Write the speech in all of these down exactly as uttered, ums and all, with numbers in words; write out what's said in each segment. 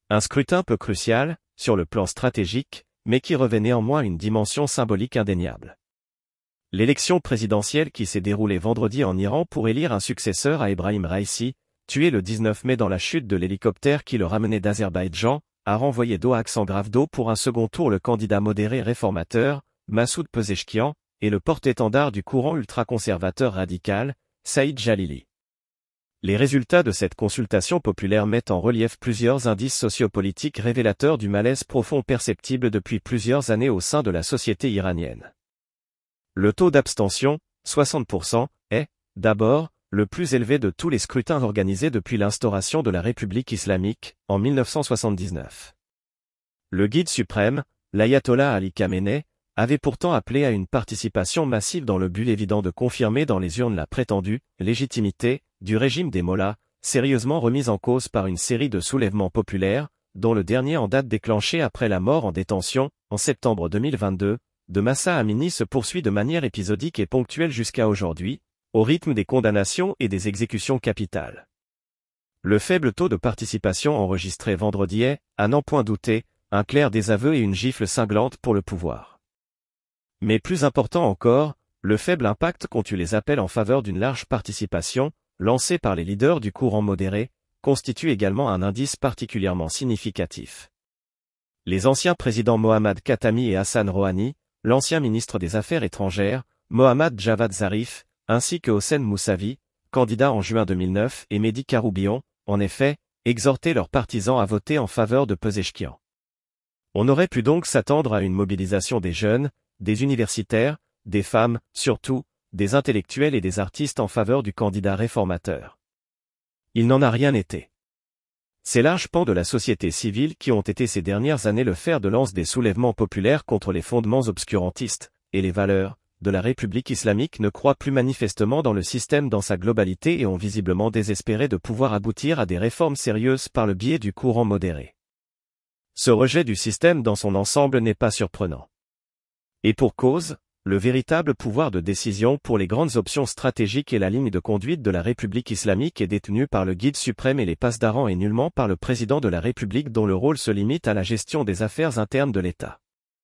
Un scrutin peu crucial, sur le plan stratégique, mais qui revêt néanmoins une dimension symbolique indéniable. L'élection présidentielle qui s'est déroulée vendredi en Iran pour élire un successeur à Ebrahim Raïssi, tué le dix-neuf mai dans la chute de l'hélicoptère qui le ramenait d'Azerbaïdjan, a renvoyé dos à axe en grave dos pour un second tour le candidat modéré réformateur, Massoud Pezeshkian, et le porte-étendard du courant ultra-conservateur radical, Saïd Jalili. Les résultats de cette consultation populaire mettent en relief plusieurs indices sociopolitiques révélateurs du malaise profond perceptible depuis plusieurs années au sein de la société iranienne. Le taux d'abstention, soixante pour cent, est, d'abord, le plus élevé de tous les scrutins organisés depuis l'instauration de la République islamique, en mille neuf cent soixante-dix-neuf. Le guide suprême, l'ayatollah Ali Khamenei, avait pourtant appelé à une participation massive dans le but évident de confirmer dans les urnes la prétendue légitimité du régime des mollahs, sérieusement remise en cause par une série de soulèvements populaires, dont le dernier en date déclenché après la mort en détention, en septembre deux mille vingt-deux, de Mahsa Amini se poursuit de manière épisodique et ponctuelle jusqu'à aujourd'hui, au rythme des condamnations et des exécutions capitales. Le faible taux de participation enregistré vendredi est, à n'en point douter, un clair désaveu et une gifle cinglante pour le pouvoir. Mais plus important encore, le faible impact qu'ont eu les appels en faveur d'une large participation, lancés par les leaders du courant modéré, constitue également un indice particulièrement significatif. Les anciens présidents Mohammad Khatami et Hassan Rouhani, l'ancien ministre des Affaires étrangères, Mohammad Javad Zarif, ainsi que Hossein Moussavi, candidat en juin deux mille neuf, et Mehdi Karoubian, en effet, exhortaient leurs partisans à voter en faveur de Pezeshkian. On aurait pu donc s'attendre à une mobilisation des jeunes, des universitaires, des femmes, surtout, des intellectuels et des artistes en faveur du candidat réformateur. Il n'en a rien été. Ces larges pans de la société civile qui ont été ces dernières années le fer de lance des soulèvements populaires contre les fondements obscurantistes, et les valeurs, de la République islamique ne croient plus manifestement dans le système dans sa globalité et ont visiblement désespéré de pouvoir aboutir à des réformes sérieuses par le biais du courant modéré. Ce rejet du système dans son ensemble n'est pas surprenant. Et pour cause, le véritable pouvoir de décision pour les grandes options stratégiques et la ligne de conduite de la République islamique est détenu par le guide suprême et les passedarans et nullement par le président de la République dont le rôle se limite à la gestion des affaires internes de l'État.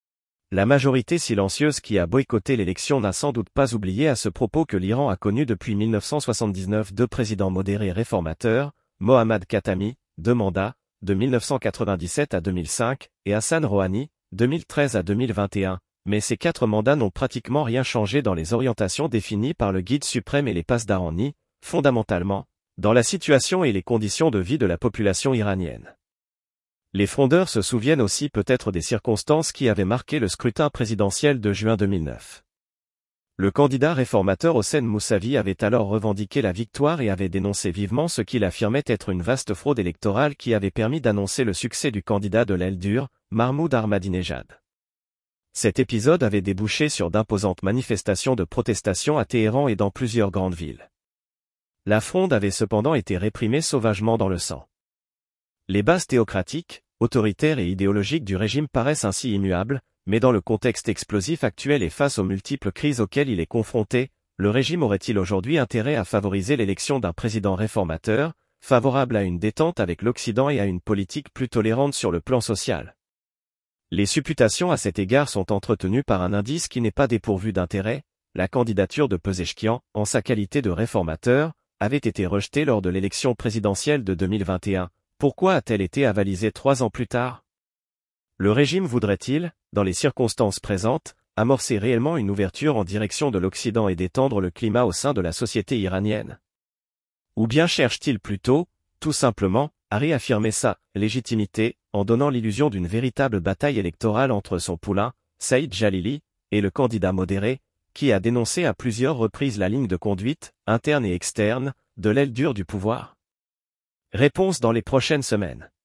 La majorité silencieuse qui a boycotté l'élection n'a sans doute pas oublié à ce propos que l'Iran a connu depuis mille neuf cent soixante-dix-neuf deux présidents modérés réformateurs, Mohammad Khatami, deux mandats, de mille neuf cent quatre-vingt-dix-sept à deux mille cinq, et Hassan Rouhani, deux mille treize à deux mille vingt et un. Mais ces quatre mandats n'ont pratiquement rien changé dans les orientations définies par le guide suprême et les passedarans ni, fondamentalement, dans la situation et les conditions de vie de la population iranienne. Les frondeurs se souviennent aussi peut-être des circonstances qui avaient marqué le scrutin présidentiel de juin deux mille neuf. Le candidat réformateur Hossein Moussavi avait alors revendiqué la victoire et avait dénoncé vivement ce qu'il affirmait être une vaste fraude électorale qui avait permis d'annoncer le succès du candidat de l'aile dure, Mahmoud Ahmadinejad. Cet épisode avait débouché sur d'imposantes manifestations de protestation à Téhéran et dans plusieurs grandes villes. La fronde avait cependant été réprimée sauvagement dans le sang. Les bases théocratiques, autoritaires et idéologiques du régime paraissent ainsi immuables, mais dans le contexte explosif actuel et face aux multiples crises auxquelles il est confronté, le régime aurait-il aujourd'hui intérêt à favoriser l'élection d'un président réformateur, favorable à une détente avec l'Occident et à une politique plus tolérante sur le plan social? Les supputations à cet égard sont entretenues par un indice qui n'est pas dépourvu d'intérêt. La candidature de Pezeshkian, en sa qualité de réformateur, avait été rejetée lors de l'élection présidentielle de deux mille vingt et un. Pourquoi a-t-elle été avalisée trois ans plus tard? Le régime voudrait-il, dans les circonstances présentes, amorcer réellement une ouverture en direction de l'Occident et détendre le climat au sein de la société iranienne? Ou bien cherche-t-il plutôt, tout simplement, à réaffirmer sa légitimité, en donnant l'illusion d'une véritable bataille électorale entre son poulain, Saïd Jalili, et le candidat modéré, qui a dénoncé à plusieurs reprises la ligne de conduite, interne et externe, de l'aile dure du pouvoir? Réponse dans les prochaines semaines.